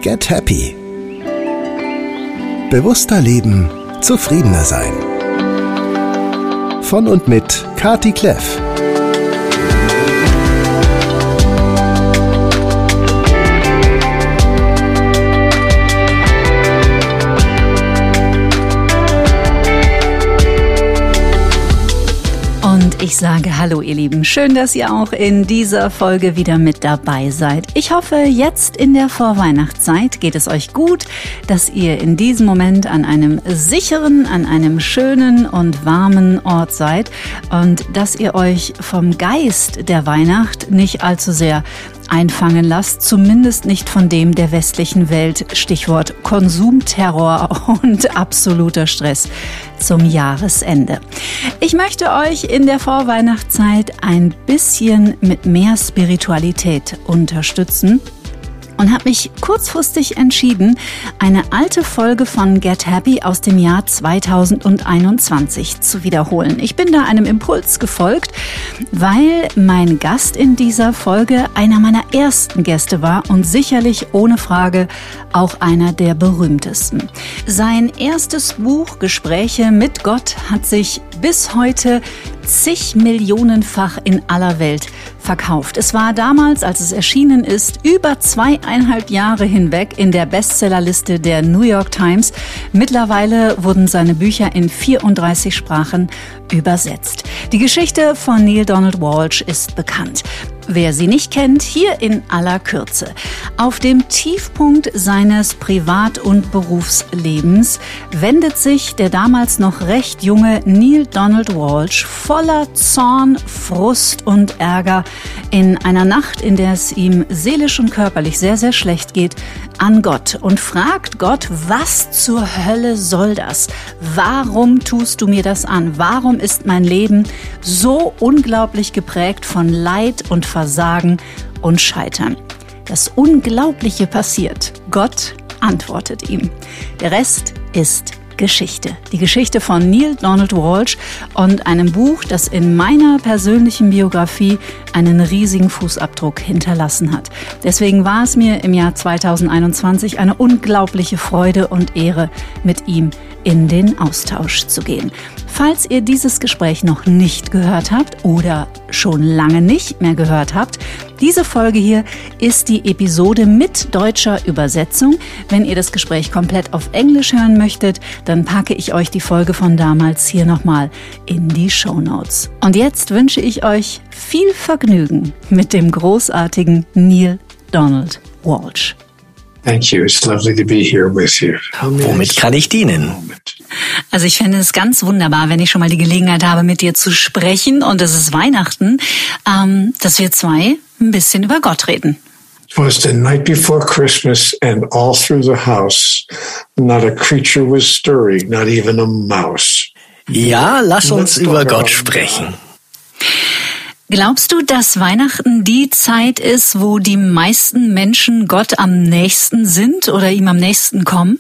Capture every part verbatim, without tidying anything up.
Get Happy. Bewusster leben, zufriedener sein. Von und mit Kati Kleff. Und ich sage Hallo ihr Lieben, schön, dass ihr auch in dieser Folge wieder mit dabei seid. Ich hoffe, jetzt in der Vorweihnachtszeit geht es euch gut, dass ihr in diesem Moment an einem sicheren, an einem schönen und warmen Ort seid und dass ihr euch vom Geist der Weihnacht nicht allzu sehr einfangen lasst, zumindest nicht von dem der westlichen Welt, Stichwort Konsumterror und absoluter Stress zum Jahresende. Ich möchte euch in der Vorweihnachtszeit ein bisschen mit mehr Spiritualität unterstützen und habe mich kurzfristig entschieden, eine alte Folge von Get Happy aus dem Jahr zweitausendeinundzwanzig zu wiederholen. Ich bin da einem Impuls gefolgt, weil mein Gast in dieser Folge einer meiner ersten Gäste war und sicherlich ohne Frage auch einer der berühmtesten. Sein erstes Buch Gespräche mit Gott hat sich bis heute zig Millionenfach in aller Welt verkauft. Es war damals, als es erschienen ist, über zweieinhalb Jahre hinweg in der Bestsellerliste der New York Times. Mittlerweile wurden seine Bücher in vierunddreißig Sprachen übersetzt. Die Geschichte von Neale Donald Walsch ist bekannt. Wer sie nicht kennt, hier in aller Kürze. Auf dem Tiefpunkt seines Privat- und Berufslebens wendet sich der damals noch recht junge Neale Donald Walsch voller Zorn, Frust und Ärger in einer Nacht, in der es ihm seelisch und körperlich sehr, sehr schlecht geht, an Gott und fragt Gott, was zur Hölle soll das? Warum tust du mir das an? Warum ist mein Leben so unglaublich geprägt von Leid und Versagen und Scheitern? Das Unglaubliche passiert. Gott antwortet ihm. Der Rest ist Geschichte. Die Geschichte von Neale Donald Walsch und einem Buch, das in meiner persönlichen Biografie einen riesigen Fußabdruck hinterlassen hat. Deswegen war es mir im Jahr zweitausendeinundzwanzig eine unglaubliche Freude und Ehre, mit ihm in den Austausch zu gehen. Falls ihr dieses Gespräch noch nicht gehört habt oder schon lange nicht mehr gehört habt, diese Folge hier ist die Episode mit deutscher Übersetzung. Wenn ihr das Gespräch komplett auf Englisch hören möchtet, dann packe ich euch die Folge von damals hier nochmal in die Shownotes. Und jetzt wünsche ich euch viel Vergnügen mit dem großartigen Neale Donald Walsch. Thank you. It's lovely to be here with you. Womit kann ich dienen? Also ich fände es ganz wunderbar, wenn ich schon mal die Gelegenheit habe, mit dir zu sprechen, und es ist Weihnachten, ähm, dass wir zwei ein bisschen über Gott reden. It was the night before Christmas, and all through the house, not a creature was stirring, not even a mouse. Ja, lass uns über Gott sprechen. Glaubst du, dass Weihnachten die Zeit ist, wo die meisten Menschen Gott am nächsten sind oder ihm am nächsten kommen?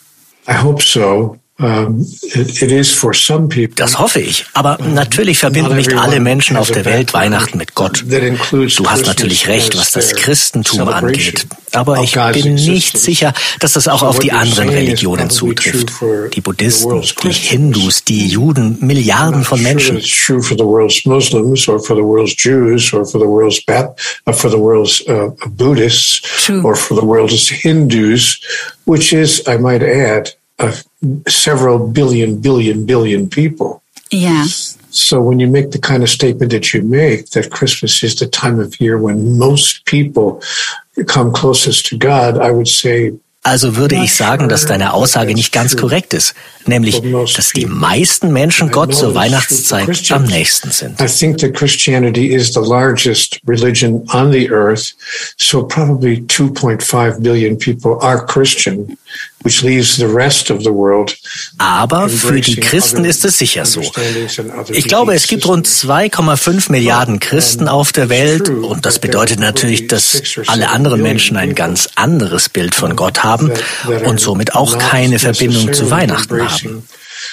I hope so. Um, it, it is for some people. Das hoffe ich. Aber natürlich verbinden nicht alle Menschen auf der Welt Weihnachten mit Gott. Du hast natürlich recht, was das Christentum angeht. Aber ich bin nicht sicher, dass das auch auf die anderen Religionen zutrifft. Die Buddhisten, die Hindus, die Juden, Milliarden von Menschen. True for the world's Muslims or for the world's Jews or for the world's for the world's Buddhists or for the world's Hindus, which is, I might add, of several billion, billion, billion people. Yeah. So when you make the kind of statement that you make, that Christmas is the time of year when most people come closest to God, I would say, Also würde ich sagen, dass deine Aussage nicht ganz korrekt ist, nämlich, dass die meisten Menschen Gott zur Weihnachtszeit am nächsten sind. I think that Christianity is the largest religion on the earth, so probably two point five billion people are Christian, which leaves the rest of the world. Aber für die Christen ist es sicher so. Ich glaube, es gibt rund zwei Komma fünf Milliarden Christen auf der Welt, und das bedeutet natürlich, dass alle anderen Menschen ein ganz anderes Bild von Gott haben und somit auch keine Verbindung zu Weihnachten haben.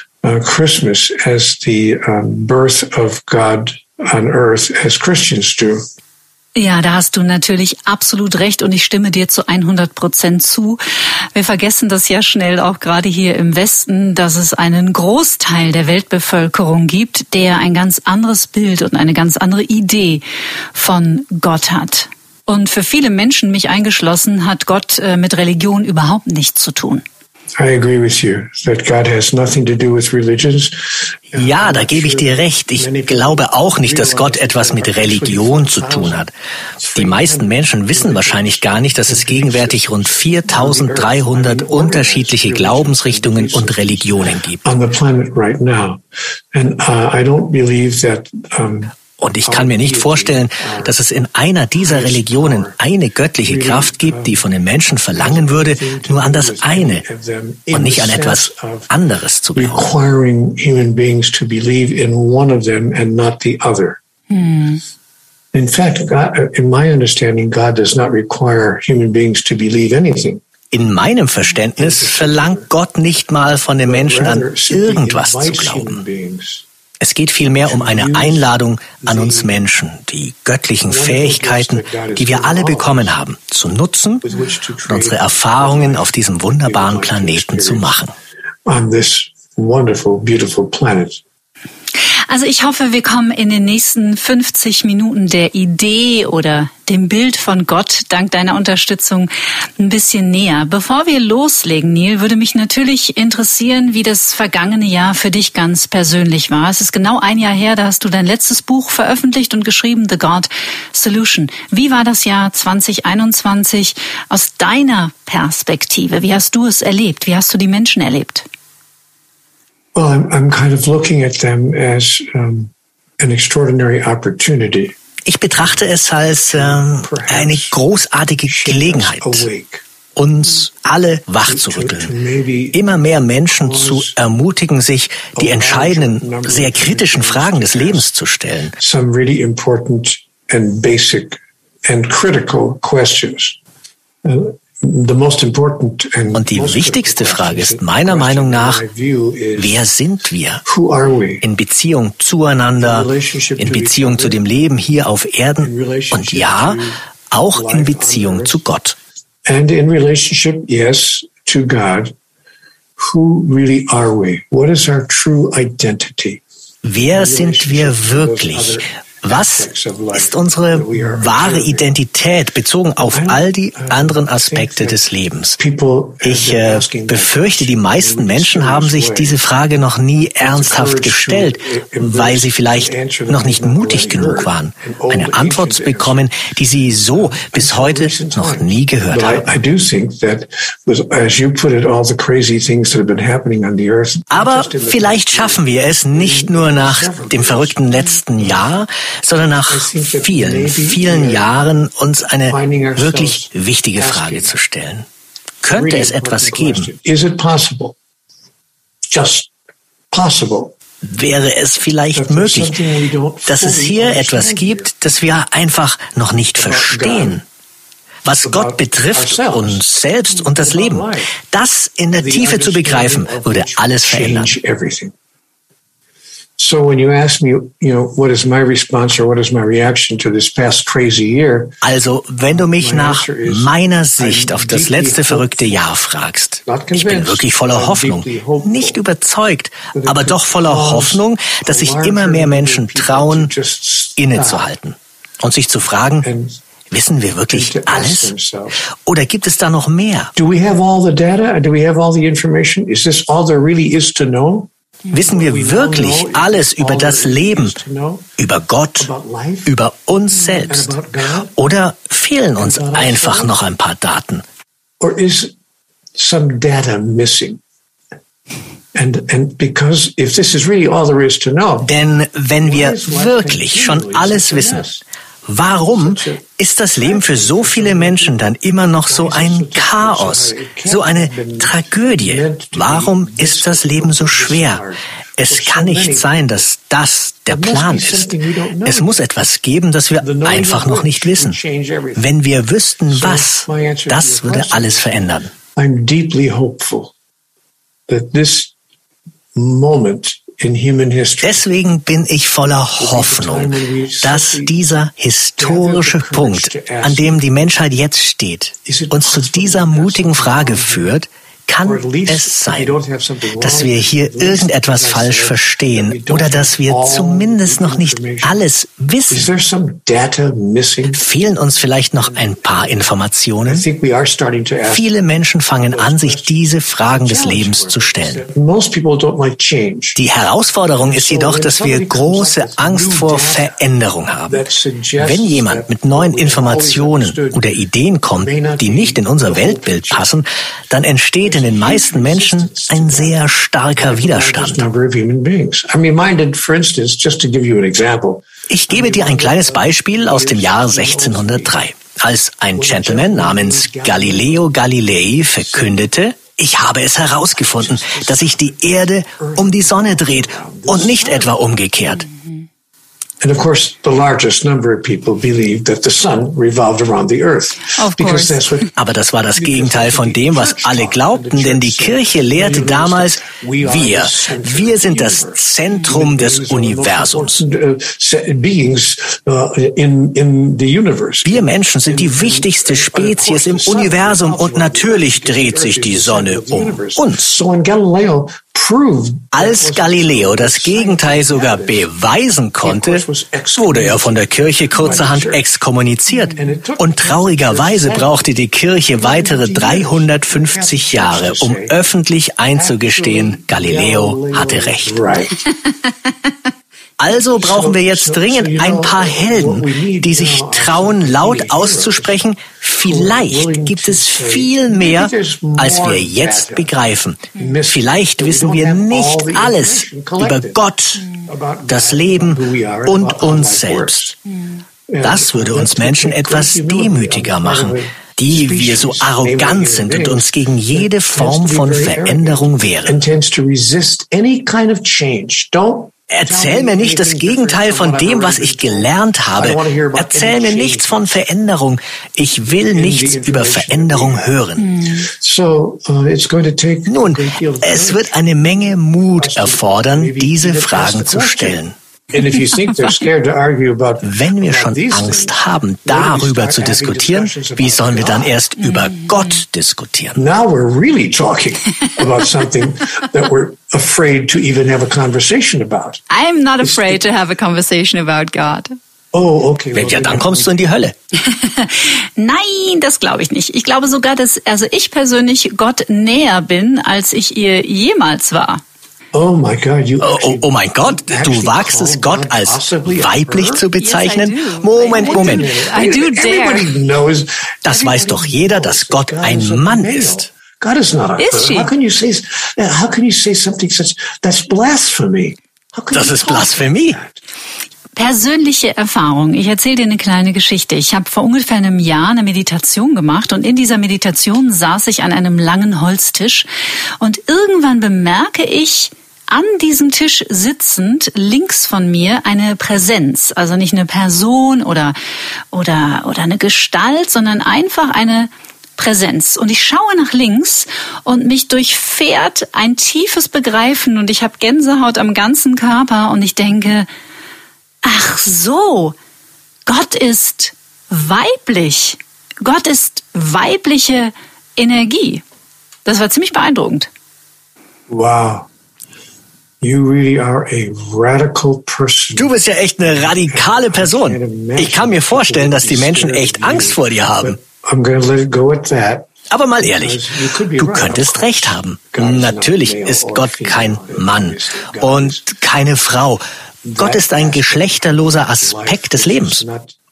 Christmas as the birth of God on earth as Christians do. Ja, da hast du natürlich absolut recht und ich stimme dir zu hundert Prozent zu. Wir vergessen das ja schnell auch gerade hier im Westen, dass es einen Großteil der Weltbevölkerung gibt, der ein ganz anderes Bild und eine ganz andere Idee von Gott hat. Und für viele Menschen, mich eingeschlossen, hat Gott mit Religion überhaupt nichts zu tun. I agree with you that God has nothing to do with religions. Ja, da gebe ich dir recht. Ich glaube auch nicht, dass Gott etwas mit Religion zu tun hat. Die meisten Menschen wissen wahrscheinlich gar nicht, dass es gegenwärtig rund viertausenddreihundert unterschiedliche Glaubensrichtungen und Religionen gibt. On the planet right now. And uh, I don't believe that um, Und ich kann mir nicht vorstellen, dass es in einer dieser Religionen eine göttliche Kraft gibt, die von den Menschen verlangen würde, nur an das eine und nicht an etwas anderes zu glauben. Hm. In fact, God, in my understanding, God does not require human beings to believe anything. In meinem Verständnis verlangt Gott nicht mal von den Menschen an irgendwas zu glauben. Es geht vielmehr um eine Einladung an uns Menschen, die göttlichen Fähigkeiten, die wir alle bekommen haben, zu nutzen und unsere Erfahrungen auf diesem wunderbaren Planeten zu machen. Also ich hoffe, wir kommen in den nächsten fünfzig Minuten der Idee oder dem Bild von Gott dank deiner Unterstützung ein bisschen näher. Bevor wir loslegen, Neil, würde mich natürlich interessieren, wie das vergangene Jahr für dich ganz persönlich war. Es ist genau ein Jahr her, da hast du dein letztes Buch veröffentlicht und geschrieben, The God Solution. Wie war das Jahr zwanzig einundzwanzig aus deiner Perspektive? Wie hast du es erlebt? Wie hast du die Menschen erlebt? Well, I'm, I'm kind of looking at them as um, an extraordinary opportunity. Ich betrachte es als ähm, eine großartige Gelegenheit, uns alle wachzurütteln, immer mehr Menschen zu ermutigen, sich die entscheidenden, sehr kritischen Fragen des Lebens zu stellen. Some really important and basic and critical questions. Und die wichtigste Frage ist meiner Meinung nach, wer sind wir? In Beziehung zueinander, in Beziehung zu dem Leben hier auf Erden und ja, auch in Beziehung zu Gott. And in relationship, yes, to God. Who really are we? What is our true identity? Wer sind wir wirklich? Was ist unsere wahre Identität bezogen auf all die anderen Aspekte des Lebens? Ich äh, befürchte, die meisten Menschen haben sich diese Frage noch nie ernsthaft gestellt, weil sie vielleicht noch nicht mutig genug waren, eine Antwort zu bekommen, die sie so bis heute noch nie gehört haben. Aber vielleicht schaffen wir es nicht nur nach dem verrückten letzten Jahr, sondern nach vielen, vielen Jahren uns eine wirklich wichtige Frage zu stellen. Könnte es etwas geben? Wäre es vielleicht möglich, dass es hier etwas gibt, das wir einfach noch nicht verstehen? Was Gott betrifft, uns selbst und das Leben, das in der Tiefe zu begreifen, würde alles verändern. So when you ask me, you know, what is my response or what is my reaction to this past crazy year? Also, wenn du mich nach meiner Sicht auf das letzte verrückte Jahr fragst, ich bin wirklich voller Hoffnung, nicht überzeugt, aber doch voller Hoffnung, dass sich immer mehr Menschen trauen, innezuhalten und sich zu fragen, wissen wir wirklich alles? Oder gibt es da noch mehr? Do we have all the data? Do we have all the information? Is this all there really is to know? Wissen wir wirklich alles über das Leben, über Gott, über uns selbst? Oder fehlen uns einfach noch ein paar Daten? Or is some data missing? And, and because if this is really all there is to know, denn wenn wir wirklich schon alles wissen, warum ist das Leben für so viele Menschen dann immer noch so ein Chaos, so eine Tragödie? Warum ist das Leben so schwer? Es kann nicht sein, dass das der Plan ist. Es muss etwas geben, das wir einfach noch nicht wissen. Wenn wir wüssten, was, das würde alles verändern. I'm deeply hopeful that this moment Deswegen bin ich voller Hoffnung, dass dieser historische Punkt, an dem die Menschheit jetzt steht, uns zu dieser mutigen Frage führt: Kann es sein, dass wir hier irgendetwas falsch verstehen oder dass wir zumindest noch nicht alles wissen? Fehlen uns vielleicht noch ein paar Informationen? Viele Menschen fangen an, sich diese Fragen des Lebens zu stellen. Die Herausforderung ist jedoch, dass wir große Angst vor Veränderung haben. Wenn jemand mit neuen Informationen oder Ideen kommt, die nicht in unser Weltbild passen, dann entsteht in den meisten Menschen ein sehr starker Widerstand. Ich gebe dir ein kleines Beispiel aus dem Jahr sechzehnhundertdrei, als ein Gentleman namens Galileo Galilei verkündete: Ich habe es herausgefunden, dass sich die Erde um die Sonne dreht und nicht etwa umgekehrt. And of course, the largest number of people believed that the sun revolved around the earth. Because that's what, Aber das war das Gegenteil von dem, was alle glaubten, denn die Kirche lehrte damals: Wir, wir sind das Zentrum des Universums. Wir Menschen sind die wichtigste Spezies im Universum und natürlich dreht sich die Sonne um uns. Als Galileo das Gegenteil sogar beweisen konnte, wurde er von der Kirche kurzerhand exkommuniziert. Und traurigerweise brauchte die Kirche weitere dreihundertfünfzig Jahre, um öffentlich einzugestehen, Galileo hatte recht. Also brauchen wir jetzt dringend ein paar Helden, die sich trauen, laut auszusprechen: Vielleicht gibt es viel mehr, als wir jetzt begreifen. Vielleicht wissen wir nicht alles über Gott, das Leben und uns selbst. Das würde uns Menschen etwas demütiger machen, die wir so arrogant sind und uns gegen jede Form von Veränderung wehren. Erzähl mir nicht das Gegenteil von dem, was ich gelernt habe. Erzähl mir nichts von Veränderung. Ich will nichts über Veränderung hören. Nun, es wird eine Menge Mut erfordern, diese Fragen zu stellen. Wenn wir schon Angst haben, darüber zu diskutieren, wie sollen wir dann erst über Gott diskutieren? Now we're really talking about something that we're afraid to even have a conversation about. I'm not afraid to have a conversation about God. Oh, okay. Well, ja, dann kommst du in die Hölle. Nein, das glaube ich nicht. Ich glaube sogar, dass also ich persönlich Gott näher bin, als ich ihr jemals war. Oh, my God, you oh, oh, oh mein Gott, du wagst es, Gott als weiblich zu bezeichnen? Moment, Moment. I do dare. Das weiß doch jeder, dass Gott ein Mann ist. God is not a Is How can you say, how can you say something such, that's blasphemy? Das ist Blasphemie. Persönliche Erfahrung. Ich erzähle dir eine kleine Geschichte. Ich habe vor ungefähr einem Jahr eine Meditation gemacht und in dieser Meditation saß ich an einem langen Holztisch und irgendwann bemerke ich, an diesem Tisch sitzend, links von mir, eine Präsenz. Also nicht eine Person oder, oder, oder eine Gestalt, sondern einfach eine Präsenz. Und ich schaue nach links und mich durchfährt ein tiefes Begreifen und ich habe Gänsehaut am ganzen Körper und ich denke, ach so, Gott ist weiblich. Gott ist weibliche Energie. Das war ziemlich beeindruckend. Wow. You really are a radical person. Du bist ja echt eine radikale Person. Ich kann mir vorstellen, dass die Menschen echt Angst vor dir haben. I'm going to let it go at that. Aber mal ehrlich, du könntest recht haben. Natürlich ist Gott kein Mann und keine Frau. Gott ist ein geschlechterloser Aspekt des Lebens.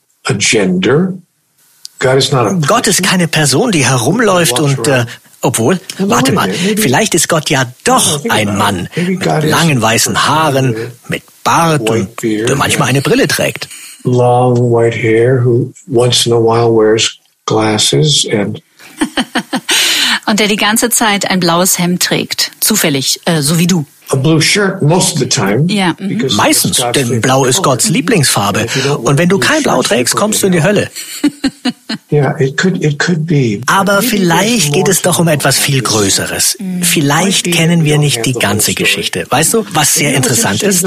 Gott ist keine Person, die herumläuft und, äh, obwohl, warte mal, vielleicht ist Gott ja doch ein Mann mit langen weißen Haaren, mit Bart und der manchmal eine Brille trägt. Long white hair who once in a while wears glasses and und der die ganze Zeit ein blaues Hemd trägt. Zufällig, äh, so wie du. a blue shirt most of the time. Ja. Mhm. Meistens, denn Blau ist Gottes Lieblingsfarbe. Und wenn du kein Blau trägst, kommst du in die Hölle. Aber vielleicht geht es doch um etwas viel Größeres. Vielleicht kennen wir nicht die ganze Geschichte. Weißt du, was sehr interessant ist?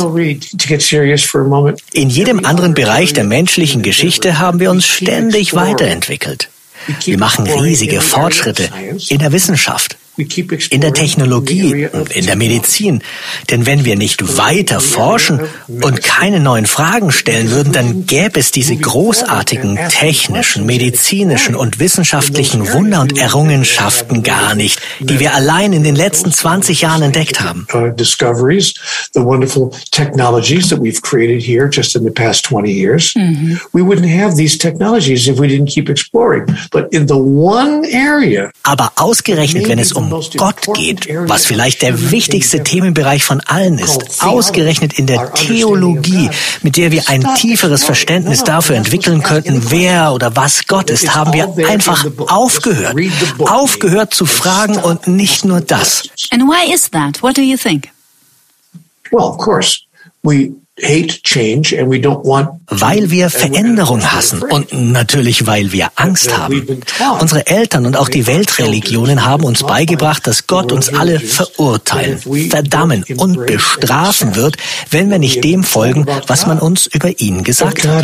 In jedem anderen Bereich der menschlichen Geschichte haben wir uns ständig weiterentwickelt. Wir machen riesige Fortschritte in der Wissenschaft, in der Technologie und in der Medizin. Denn wenn wir nicht weiter forschen und keine neuen Fragen stellen würden, dann gäbe es diese großartigen technischen, medizinischen und wissenschaftlichen Wunder und Errungenschaften gar nicht, die wir allein in den letzten zwanzig Jahren entdeckt haben. Discoveries, the wonderful technologies that we've created here just in the past twenty years. Mm-hmm. We wouldn't have these technologies if we didn't keep exploring. But in the one area. Aber ausgerechnet, wenn es um Gott geht, was vielleicht der wichtigste Themenbereich von allen ist, ausgerechnet in der Theologie, mit der wir ein tieferes Verständnis dafür entwickeln könnten, wer oder was Gott ist, haben wir einfach aufgehört. Aufgehört zu fragen und nicht nur das. And why is that? What do you think? Well, of course, we hate change and we don't want. Weil wir Veränderung hassen und natürlich, weil wir Angst haben. Unsere Eltern und auch die Weltreligionen haben uns beigebracht, dass Gott uns alle verurteilen, verdammen und bestrafen wird, wenn wir nicht dem folgen, was man uns über ihn gesagt hat.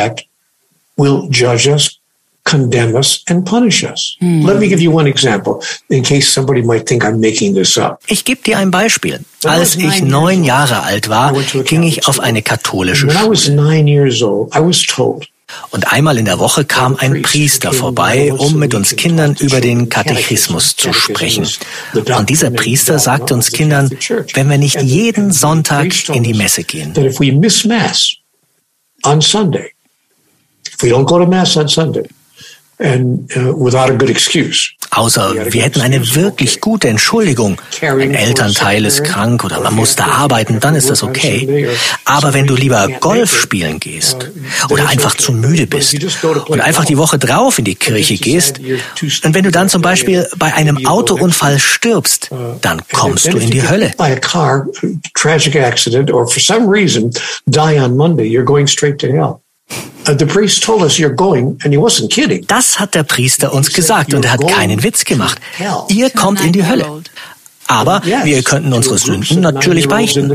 Condemn us and punish us. Mm. Let me give you one example, in case somebody might think I'm making this up. Ich gebe dir ein Beispiel. Als ich neun Jahre alt war, ging ich auf eine katholische Schule. When I was nine years old, I was told. Und einmal in der Woche kam ein Priester vorbei, um mit uns Kindern über den Katechismus zu sprechen. Und dieser Priester sagte uns Kindern, wenn wir nicht jeden Sonntag in die Messe gehen, that if we miss Mass on Sunday, if we don't go to Mass on Sunday, And, uh, without a good excuse. Außer wir hätten eine wirklich gute Entschuldigung. Ein Elternteil ist krank oder man muss da arbeiten, dann ist das okay. Aber wenn du lieber Golf spielen gehst oder einfach zu müde bist und einfach die Woche drauf in die Kirche gehst und wenn du dann zum Beispiel bei einem Autounfall stirbst, dann kommst du in die Hölle. By a car, tragic accident or for some reason die on Monday, you're going straight to hell. The priest told us you're going, and he wasn't kidding. Das hat der Priester uns gesagt und er hat keinen Witz gemacht. Ihr kommt in die Hölle. Aber wir könnten unsere Sünden natürlich beichten.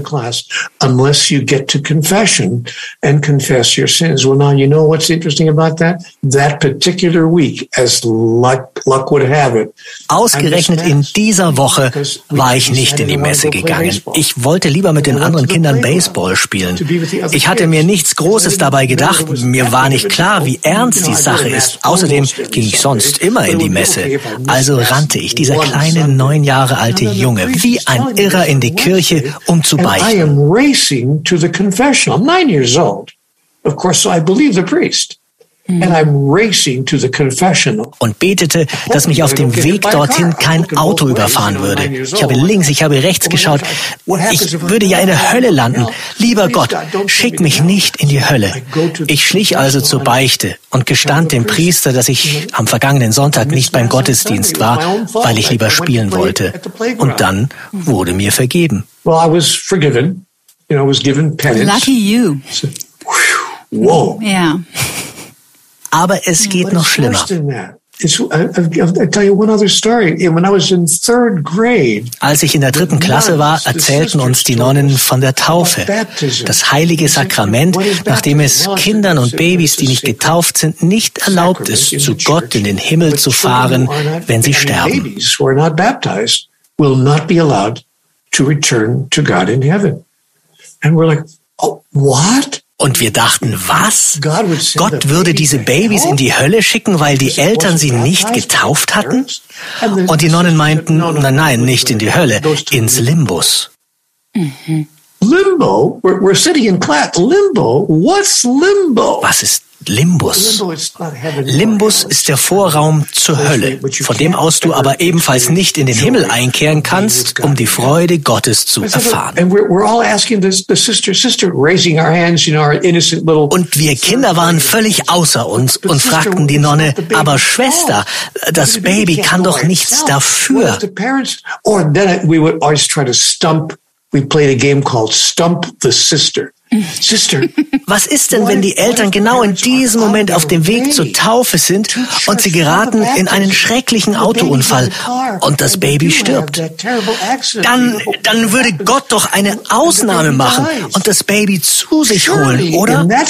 Unless you get to confession and confess your sins. Well, now you know what's interesting about that? That particular week, as luck, luck would have it. Ausgerechnet in dieser Woche war ich nicht in die Messe gegangen. Ich wollte lieber mit den anderen Kindern Baseball spielen. Ich hatte mir nichts Großes dabei gedacht. Mir war nicht klar, wie ernst die Sache ist. Außerdem ging ich sonst immer in die Messe. Also rannte ich, dieser kleine neun Jahre alte Junge, wie ein Irrer in die Kirche, um zu beichten. I am racing to the confessional. I'm nine years old. Of course, so I believe the priest. And I'm racing to the confessional. Und betete, dass mich auf dem Weg dorthin kein Auto überfahren würde. Ich habe links, ich habe rechts geschaut. Ich würde ja in der Hölle landen. Lieber Gott, schick mich nicht in die Hölle. Ich schlich also zur Beichte und gestand dem Priester, dass ich am vergangenen Sonntag nicht beim Gottesdienst war, weil ich lieber spielen wollte. Und dann wurde mir vergeben. Well, I was forgiven. You know, I was given penance. Lucky you. Whoa. Ja. Aber es geht noch schlimmer. Als ich in der dritten Klasse war, erzählten uns die Nonnen von der Taufe. Das heilige Sakrament, nachdem es Kindern und Babys, die nicht getauft sind, nicht erlaubt ist, zu Gott in den Himmel zu fahren, wenn sie sterben. Und wir dachten, was? Gott würde diese Babys in die Hölle schicken, weil die Eltern sie nicht getauft hatten? Und die Nonnen meinten, nein, nein, nicht in die Hölle, ins Limbus. Mhm. Limbo? We're, we're sitting in class. Limbo? What's limbo? Was ist Limbus? Limbus ist der Vorraum zur Hölle, von dem aus du aber ebenfalls nicht in den Himmel einkehren kannst, um die Freude Gottes zu erfahren. Und wir Kinder waren völlig außer uns und fragten die Nonne, aber Schwester, das Baby kann doch nichts dafür. we played a game called Stump the Sister. Sister. Was ist denn, wenn die Eltern genau in diesem Moment auf dem Weg zur Taufe sind und sie geraten in einen schrecklichen Autounfall und das Baby stirbt? Dann, dann würde Gott doch eine Ausnahme machen und das Baby zu sich holen, oder? Und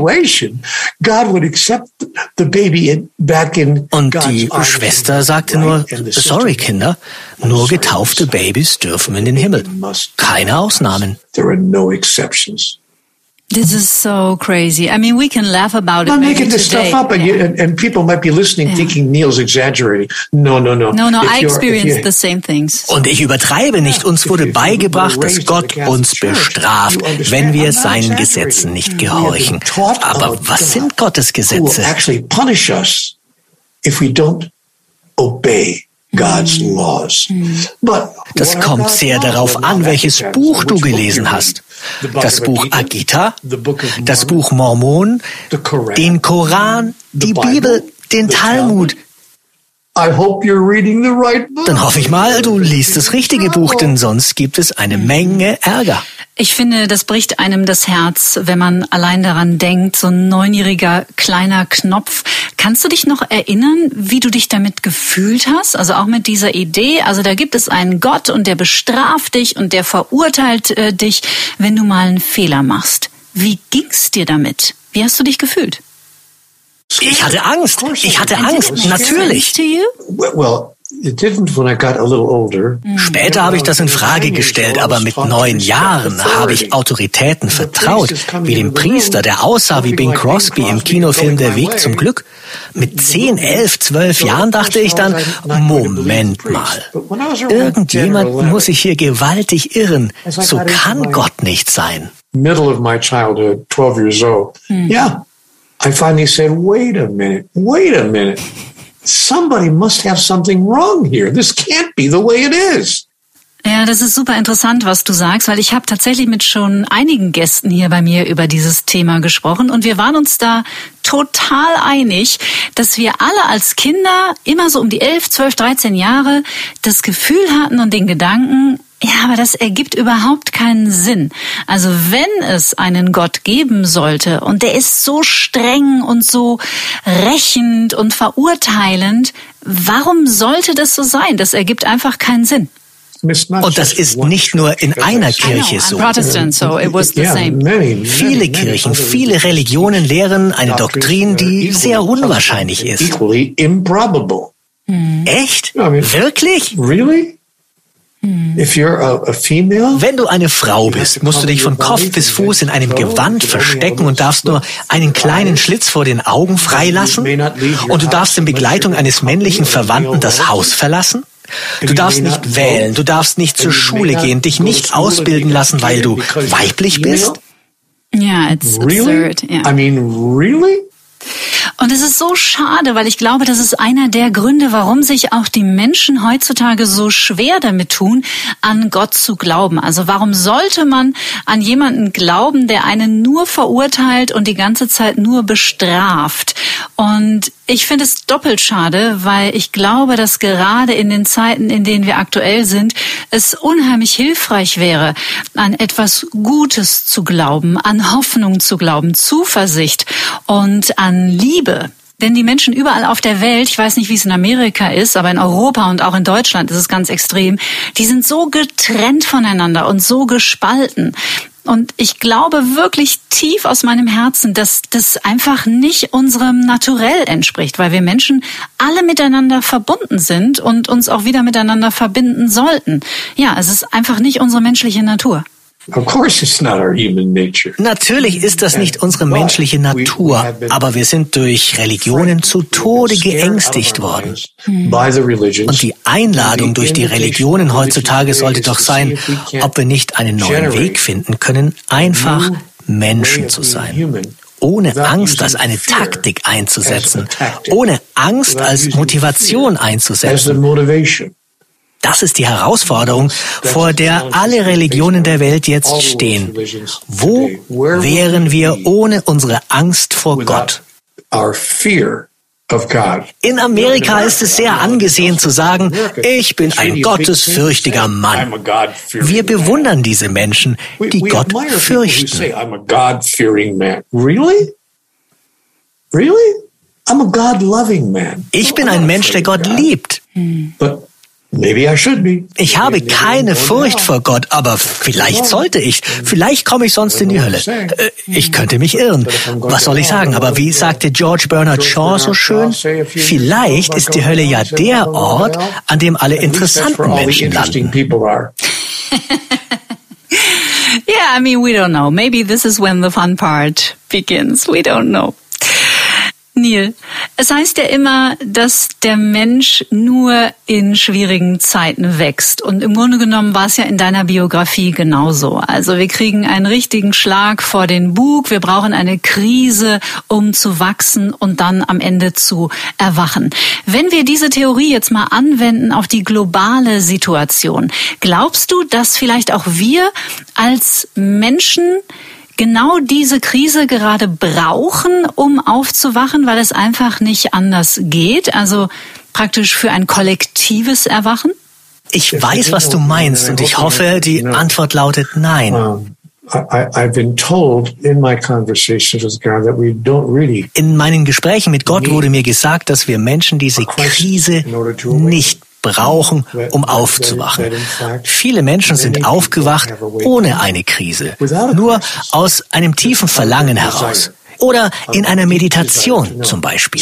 die Schwester sagte nur, sorry Kinder, nur getaufte Babys dürfen in den Himmel. Keine Ausnahmen. There are no exceptions. This is so crazy. I mean, we can laugh about it. I'm making this today. stuff up, and, you, and, and people might be listening, yeah. thinking Neil's exaggerating. No, no, no. No, no, if I experienced the same things. Und ich übertreibe nicht. Uns wurde beigebracht, dass Gott uns bestraft, wenn wir seinen Gesetzen nicht gehorchen. Aber was sind Gottes Gesetze? Actually punish us if we don't obey God's laws. Das kommt sehr darauf an, welches Buch du gelesen hast. Das Buch Agita, das Buch Mormon, den Koran, die Bibel, den Talmud. Dann hoffe ich mal, du liest das richtige Buch, denn sonst gibt es eine Menge Ärger. Ich finde, das bricht einem das Herz, wenn man allein daran denkt, so ein neunjähriger kleiner Knopf. Kannst du dich noch erinnern, wie du dich damit gefühlt hast? Also auch mit dieser Idee, also da gibt es einen Gott und der bestraft dich und der verurteilt äh, dich, wenn du mal einen Fehler machst. Wie ging's dir damit? Wie hast du dich gefühlt? Ich hatte Angst. Ich hatte Angst, natürlich. Später habe ich das in Frage gestellt, aber mit neun Jahren habe ich Autoritäten vertraut, wie dem Priester, der aussah wie Bing Crosby im Kinofilm Der Weg zum Glück. Mit zehn, elf, zwölf Jahren dachte ich dann, Moment mal, irgendjemand muss sich hier gewaltig irren. So kann Gott nicht sein. Middle of my childhood, twelve years old. Yeah. I finally said, wait a minute, wait a minute. Somebody must have something wrong here. This can't be the way it is. Ja, das ist super interessant, was du sagst, weil ich habe tatsächlich mit schon einigen Gästen hier bei mir über dieses Thema gesprochen und wir waren uns da total einig, dass wir alle als Kinder immer so um die elf, zwölf, dreizehn Jahre das Gefühl hatten und den Gedanken, ja, aber das ergibt überhaupt keinen Sinn. Also wenn es einen Gott geben sollte und der ist so streng und so rächend und verurteilend, warum sollte das so sein? Das ergibt einfach keinen Sinn. Und das ist nicht nur in einer Kirche so. Viele Kirchen, viele Religionen lehren eine Doktrin, die sehr unwahrscheinlich ist. Echt? Wirklich? Wenn du eine Frau bist, musst du dich von Kopf bis Fuß in einem Gewand verstecken und darfst nur einen kleinen Schlitz vor den Augen freilassen. Und du darfst in Begleitung eines männlichen Verwandten das Haus verlassen. Du darfst nicht wählen, du darfst nicht zur Schule gehen, dich nicht ausbilden lassen, weil du weiblich bist. Ja, it's absurd. Yeah. I mean, really? Und es ist so schade, weil ich glaube, das ist einer der Gründe, warum sich auch die Menschen heutzutage so schwer damit tun, an Gott zu glauben. Also warum sollte man an jemanden glauben, der einen nur verurteilt und die ganze Zeit nur bestraft? Und ich finde es doppelt schade, weil ich glaube, dass gerade in den Zeiten, in denen wir aktuell sind, es unheimlich hilfreich wäre, an etwas Gutes zu glauben, an Hoffnung zu glauben, Zuversicht und an Liebe. Denn die Menschen überall auf der Welt, ich weiß nicht, wie es in Amerika ist, aber in Europa und auch in Deutschland ist es ganz extrem, die sind so getrennt voneinander und so gespalten. Und ich glaube wirklich tief aus meinem Herzen, dass das einfach nicht unserem Naturell entspricht, weil wir Menschen alle miteinander verbunden sind und uns auch wieder miteinander verbinden sollten. Ja, es ist einfach nicht unsere menschliche Natur. Of course it's not our human nature. Natürlich ist das nicht unsere menschliche Natur, aber wir sind durch Religionen zu Tode geängstigt worden. Und die Einladung durch die Religionen heutzutage sollte doch sein, ob wir nicht einen neuen Weg finden können, einfach Menschen zu sein. Ohne Angst als eine Taktik einzusetzen, ohne Angst als Motivation einzusetzen. Das ist die Herausforderung, vor der alle Religionen der Welt jetzt stehen. Wo wären wir ohne unsere Angst vor Gott? In Amerika ist es sehr angesehen zu sagen, ich bin ein gottesfürchtiger Mann. Wir bewundern diese Menschen, die Gott fürchten. Ich bin ein Mensch, der Gott liebt. Ich habe keine Furcht vor Gott, aber vielleicht sollte ich. Vielleicht komme ich sonst in die Hölle. Ich könnte mich irren. Was soll ich sagen? Aber wie sagte George Bernard Shaw so schön? Vielleicht ist die Hölle ja der Ort, an dem alle interessanten Menschen landen. Yeah, I mean, we don't know. Maybe this is when the fun part begins. We don't know. Neil, es heißt ja immer, dass der Mensch nur in schwierigen Zeiten wächst. Und im Grunde genommen war es ja in deiner Biografie genauso. Also wir kriegen einen richtigen Schlag vor den Bug. Wir brauchen eine Krise, um zu wachsen und dann am Ende zu erwachen. Wenn wir diese Theorie jetzt mal anwenden auf die globale Situation, glaubst du, dass vielleicht auch wir als Menschen genau diese Krise gerade brauchen, um aufzuwachen, weil es einfach nicht anders geht? Also praktisch für ein kollektives Erwachen? Ich weiß, was du meinst, und ich hoffe, die Antwort lautet nein. In meinen Gesprächen mit Gott wurde mir gesagt, dass wir Menschen diese Krise nicht brauchen, um aufzuwachen. Viele Menschen sind aufgewacht ohne eine Krise, nur aus einem tiefen Verlangen heraus. Oder in einer Meditation zum Beispiel.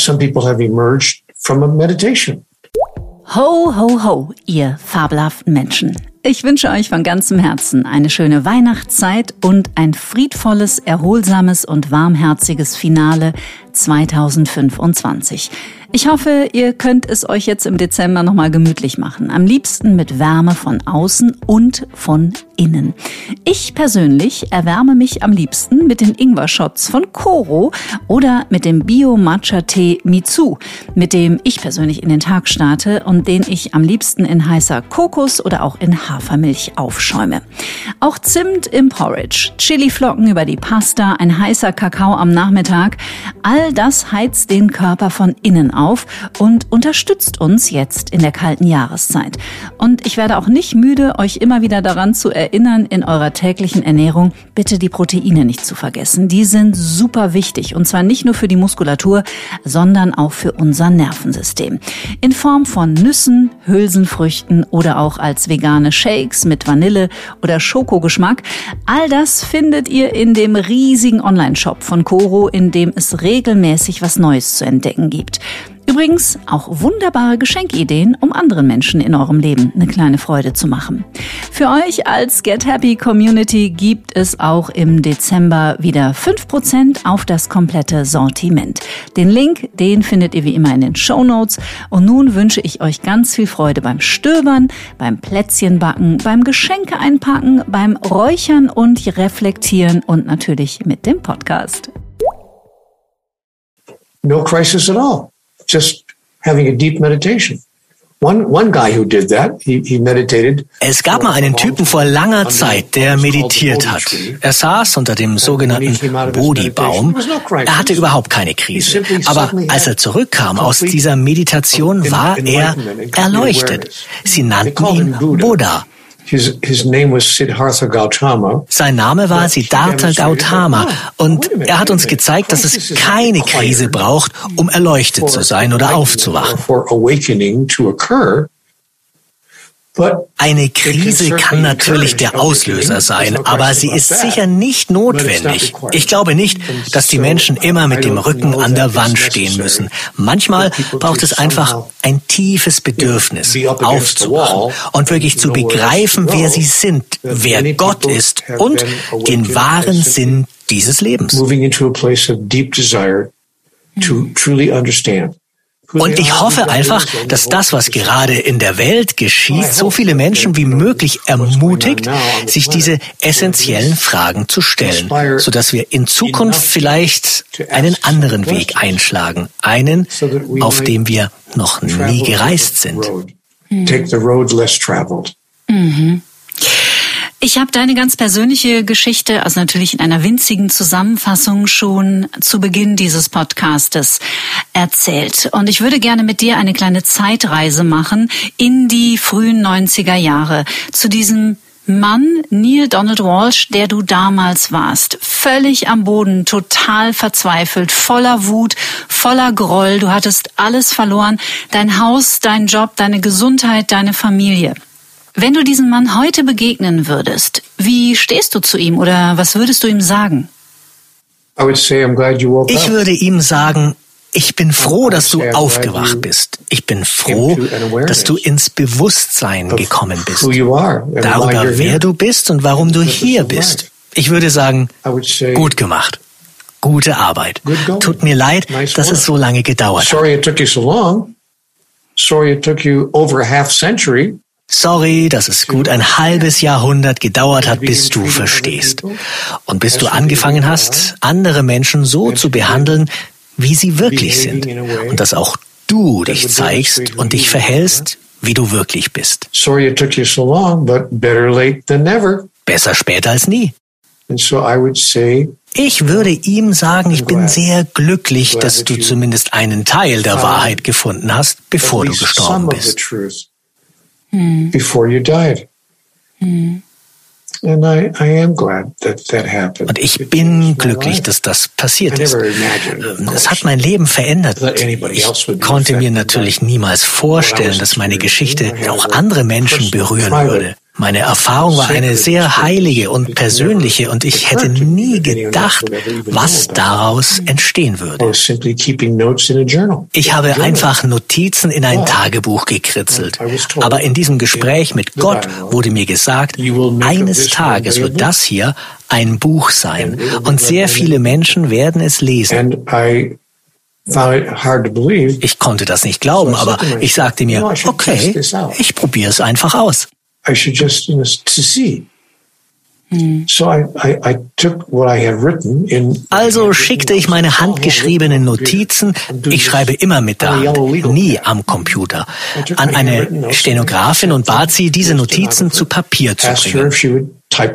Ho, ho, ho, ihr fabelhaften Menschen. Ich wünsche euch von ganzem Herzen eine schöne Weihnachtszeit und ein friedvolles, erholsames und warmherziges Finale zweitausendfünfundzwanzig. Ich hoffe, ihr könnt es euch jetzt im Dezember nochmal gemütlich machen. Am liebsten mit Wärme von außen und von innen. Ich persönlich erwärme mich am liebsten mit den Ingwer-Shots von Koro oder mit dem Bio-Matcha-Tee Mitsu, mit dem ich persönlich in den Tag starte und den ich am liebsten in heißer Kokos- oder auch in Hafermilch aufschäume. Auch Zimt im Porridge, Chiliflocken über die Pasta, ein heißer Kakao am Nachmittag, all das heizt den Körper von innen auf und unterstützt uns jetzt in der kalten Jahreszeit. Und ich werde auch nicht müde, euch immer wieder daran zu erinnern, in eurer täglichen Ernährung bitte die Proteine nicht zu vergessen. Die sind super wichtig, und zwar nicht nur für die Muskulatur, sondern auch für unser Nervensystem. In Form von Nüssen, Hülsenfrüchten oder auch als vegane Shakes mit Vanille- oder Schokogeschmack. All das findet ihr in dem riesigen Online-Shop von Koro, in dem es regelmäßig was Neues zu entdecken gibt. Übrigens auch wunderbare Geschenkideen, um anderen Menschen in eurem Leben eine kleine Freude zu machen. Für euch als Get Happy Community gibt es auch im Dezember wieder fünf Prozent auf das komplette Sortiment. Den Link, den findet ihr wie immer in den Shownotes. Und nun wünsche ich euch ganz viel Freude beim Stöbern, beim Plätzchenbacken, beim Geschenke einpacken, beim Räuchern und Reflektieren und natürlich mit dem Podcast. No crisis at all. Just having a deep meditation. One, one guy who did that, he, he meditated. Es gab mal einen Typen vor langer Zeit, der meditiert hat. Er saß unter dem sogenannten Bodhi-Baum. Er hatte überhaupt keine Krise. Aber als er zurückkam aus dieser Meditation, war er erleuchtet. Sie nannten ihn Buddha. His, his name was Siddhartha Gautama. Sein Name war Siddhartha Gautama, und er hat uns gezeigt, dass es keine Krise braucht, um erleuchtet zu sein oder aufzuwachen. Eine Krise kann natürlich der Auslöser sein, aber sie ist sicher nicht notwendig. Ich glaube nicht, dass die Menschen immer mit dem Rücken an der Wand stehen müssen. Manchmal braucht es einfach ein tiefes Bedürfnis, aufzuwachen und wirklich zu begreifen, wer sie sind, wer Gott ist und den wahren Sinn dieses Lebens. Und ich hoffe einfach, dass das, was gerade in der Welt geschieht, so viele Menschen wie möglich ermutigt, sich diese essentiellen Fragen zu stellen, sodass wir in Zukunft vielleicht einen anderen Weg einschlagen, einen, auf dem wir noch nie gereist sind. Mhm. Ich habe deine ganz persönliche Geschichte, also natürlich in einer winzigen Zusammenfassung schon zu Beginn dieses Podcastes erzählt. Und ich würde gerne mit dir eine kleine Zeitreise machen in die frühen neunziger Jahre, zu diesem Mann, Neale Donald Walsch, der du damals warst. Völlig am Boden, total verzweifelt, voller Wut, voller Groll. Du hattest alles verloren, dein Haus, dein Job, deine Gesundheit, deine Familie. Wenn du diesem Mann heute begegnen würdest, wie stehst du zu ihm oder was würdest du ihm sagen? I would say, I'm glad you woke up. Ich würde ihm sagen, ich bin froh, dass du aufgewacht bist. Ich bin froh, dass du ins Bewusstsein gekommen bist. Darüber, wer du bist und warum du hier bist. Ich würde sagen, gut gemacht. Gute Arbeit. Tut mir leid, dass es so lange gedauert hat. Sorry it took you so long. Sorry it took you over a half century. Sorry, dass es gut ein halbes Jahrhundert gedauert hat, bis du verstehst. Und bis du angefangen hast, andere Menschen so zu behandeln, wie sie wirklich sind. Und dass auch du dich zeigst und dich verhältst, wie du wirklich bist. Sorry it took you so long, but better late than never. Besser später als nie. And so I would say, ich würde ihm sagen, ich bin sehr glücklich, dass du zumindest einen Teil der Wahrheit gefunden hast, bevor du gestorben bist. Before you died. Mm. And I, I am glad that that happened. Und ich bin glücklich, dass das passiert ist. Es hat mein Leben verändert. Ich konnte mir natürlich niemals vorstellen, dass meine Geschichte auch andere Menschen berühren würde. Meine Erfahrung war eine sehr heilige und persönliche und ich hätte nie gedacht, was daraus entstehen würde. Ich habe einfach Notizen in ein Tagebuch gekritzelt. Aber in diesem Gespräch mit Gott wurde mir gesagt, eines Tages wird das hier ein Buch sein und sehr viele Menschen werden es lesen. Ich konnte das nicht glauben, aber ich sagte mir, okay, ich probiere es einfach aus. I should just, you know, to see. So I, I, I took what I had written in. Also schickte ich meine handgeschriebenen Notizen, ich schreibe immer mit der Hand, nie am Computer, an eine Stenografin und bat sie, diese Notizen zu Papier zu bringen.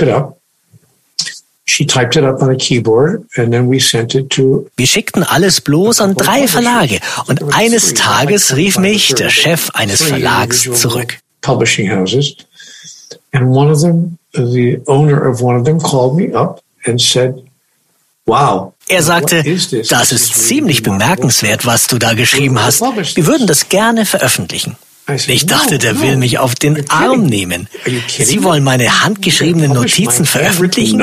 She typed it up on a keyboard and then we sent it to. Wir schickten alles bloß an drei Verlage und eines Tages rief mich der Chef eines Verlags zurück. Publishing houses. And one of them, the owner of one of them called me up and said, wow. Er sagte, das ist ziemlich bemerkenswert, was du da geschrieben hast. Wir würden das gerne veröffentlichen. Ich dachte, der will mich auf den Arm nehmen. Sie wollen meine handgeschriebenen Notizen veröffentlichen?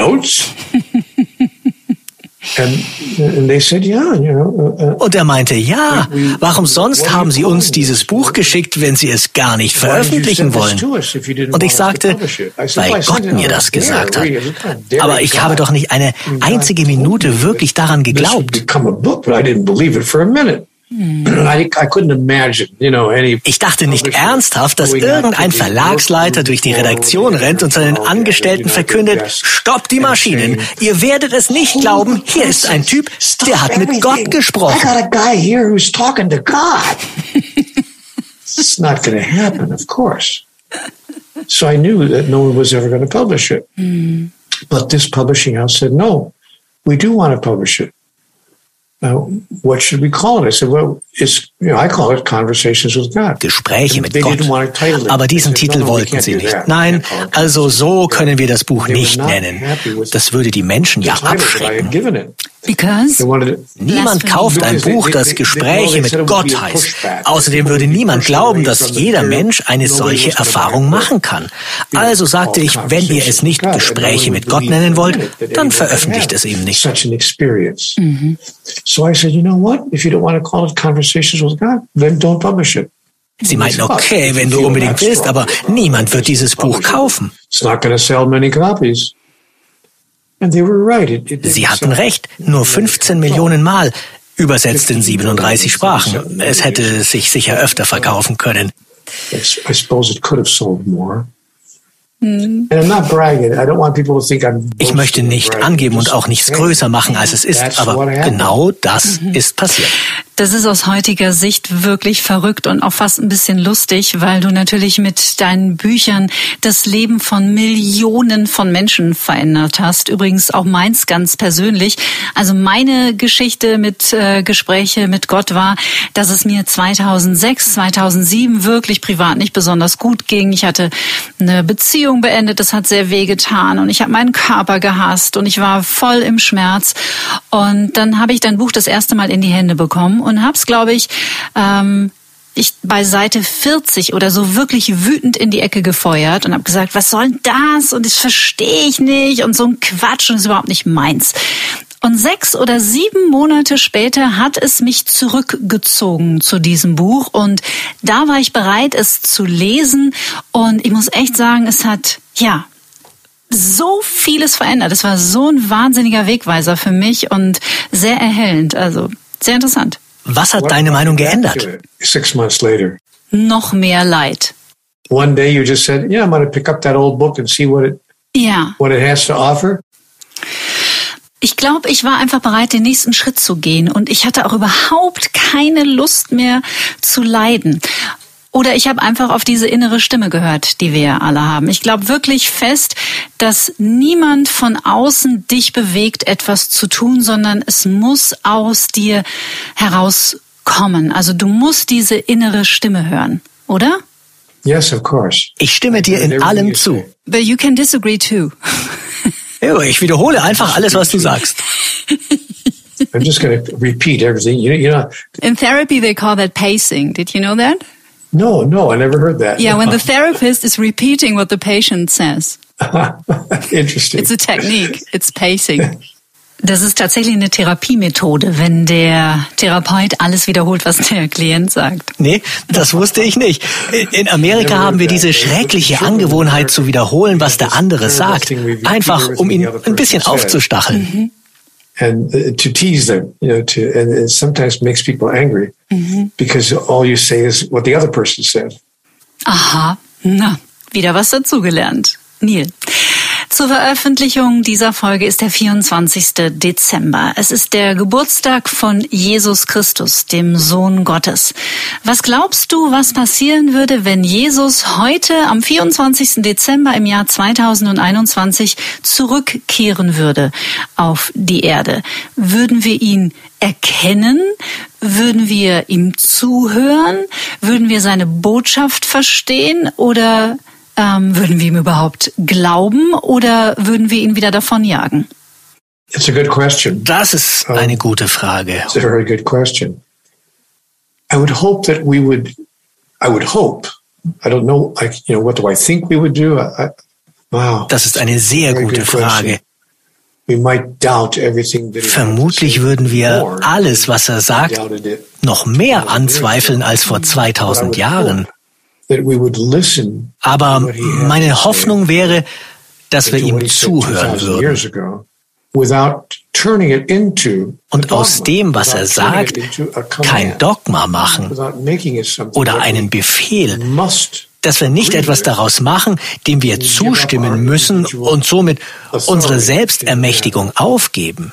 Und er meinte, ja, warum sonst haben Sie uns dieses Buch geschickt, wenn Sie es gar nicht veröffentlichen wollen? Und ich sagte, weil Gott mir das gesagt hat. Aber ich habe doch nicht eine einzige Minute wirklich daran geglaubt. Ich dachte nicht ernsthaft, dass irgendein Verlagsleiter durch die Redaktion rennt und seinen Angestellten verkündet, stoppt die Maschinen, ihr werdet es nicht glauben, hier ist ein Typ, der hat mit Gott gesprochen. It's not going to happen, of course. So I knew that no one was ever going to publish it. But this publishing house said, no, we do want to publish it. Uh, what should we call it? I said, well, it's, you know, I call it Conversations with God. Gespräche mit Gott. Aber diesen Titel wollten sie nicht. Nein, also so können wir das Buch nicht nennen. Das würde die Menschen ja abschrecken. Because? Niemand kauft ein Buch, das Gespräche mit Gott heißt. Außerdem würde niemand glauben, dass jeder Mensch eine solche Erfahrung machen kann. Also sagte ich, wenn ihr es nicht Gespräche mit Gott nennen wollt, dann veröffentlicht es eben nicht. Mhm. So I said, you know what? If you don't want to call it Conversations with God, then don't publish it. Sie meinten, okay, wenn du unbedingt willst, aber niemand wird dieses Buch kaufen. It's not going to sell many copies. Sie hatten recht, nur fünfzehn Millionen Mal, übersetzt in siebenunddreißig Sprachen. Es hätte sich sicher öfter verkaufen können. I suppose it could have sold more. Ich möchte nicht angeben und auch nichts größer machen, als es ist, aber genau das ist passiert. Das ist aus heutiger Sicht wirklich verrückt und auch fast ein bisschen lustig, weil du natürlich mit deinen Büchern das Leben von Millionen von Menschen verändert hast. Übrigens auch meins ganz persönlich. Also meine Geschichte mit äh, Gespräche mit Gott war, dass es mir zweitausendsechs, zweitausendsieben wirklich privat nicht besonders gut ging. Ich hatte eine Beziehung beendet, das hat sehr wehgetan und ich habe meinen Körper gehasst und ich war voll im Schmerz. Und dann habe ich dein Buch das erste Mal in die Hände bekommen und habe es, glaube ich, ähm, ich bei Seite vierzig oder so wirklich wütend in die Ecke gefeuert und habe gesagt, was soll denn das? Und das verstehe ich nicht und so ein Quatsch und das ist überhaupt nicht meins. Und sechs oder sieben Monate später hat es mich zurückgezogen zu diesem Buch und da war ich bereit, es zu lesen und ich muss echt sagen, es hat, ja, so vieles verändert. Es war so ein wahnsinniger Wegweiser für mich und sehr erhellend, also sehr interessant. Was hat deine Meinung geändert? Six months later. Noch mehr Leid. One day you just said, yeah, I'm going to pick up that old book and see what it, ja. what it has to offer. Ich glaube, ich war einfach bereit, den nächsten Schritt zu gehen und ich hatte auch überhaupt keine Lust mehr zu leiden. Oder ich habe einfach auf diese innere Stimme gehört, die wir ja alle haben. Ich glaube wirklich fest, dass niemand von außen dich bewegt, etwas zu tun, sondern es muss aus dir herauskommen. Also du musst diese innere Stimme hören, oder? Yes, of course. Ich stimme dir in allem zu. But you can disagree too. Ich wiederhole einfach alles, was du sagst. I'm just going to repeat everything. You, you know. In therapy, they call that pacing. Did you know that? No, no, I never heard that. Yeah, when the therapist is repeating what the patient says. Interesting. It's a technique. It's pacing. Das ist tatsächlich eine Therapiemethode, wenn der Therapeut alles wiederholt, was der Klient sagt. Nee, das wusste ich nicht. In Amerika haben wir diese schreckliche Angewohnheit zu wiederholen, was der andere sagt. Einfach, um ihn ein bisschen aufzustacheln. Mhm. And uh, to tease them, you know, to, and it sometimes makes people angry mhm. because all you say is what the other person said. Aha, na, wieder was dazugelernt. Neil. Zur Veröffentlichung dieser Folge ist der vierundzwanzigsten Dezember. Es ist der Geburtstag von Jesus Christus, dem Sohn Gottes. Was glaubst du, was passieren würde, wenn Jesus heute am vierundzwanzigsten Dezember im Jahr zweitausendeinundzwanzig zurückkehren würde auf die Erde? Würden wir ihn erkennen? Würden wir ihm zuhören? Würden wir seine Botschaft verstehen oder Ähm, würden wir ihm überhaupt glauben oder würden wir ihn wieder davonjagen? It's a good question. Das ist eine gute Frage. It's a very good question. I would hope that we would, I would hope, I don't know, I, you know, what do I think we would do? I, wow. Das ist eine sehr gute Frage. We might doubt everything that Vermutlich würden wir alles, was er sagt, noch mehr anzweifeln als vor zweitausend Jahren. Aber meine Hoffnung wäre, dass wir ihm zuhören würden. Und aus dem, was er sagt, kein Dogma machen oder einen Befehl, dass wir nicht etwas daraus machen, dem wir zustimmen müssen und somit unsere Selbstermächtigung aufgeben.